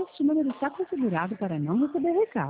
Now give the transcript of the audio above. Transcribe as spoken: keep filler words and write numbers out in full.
Este número está configurado para não receber recado.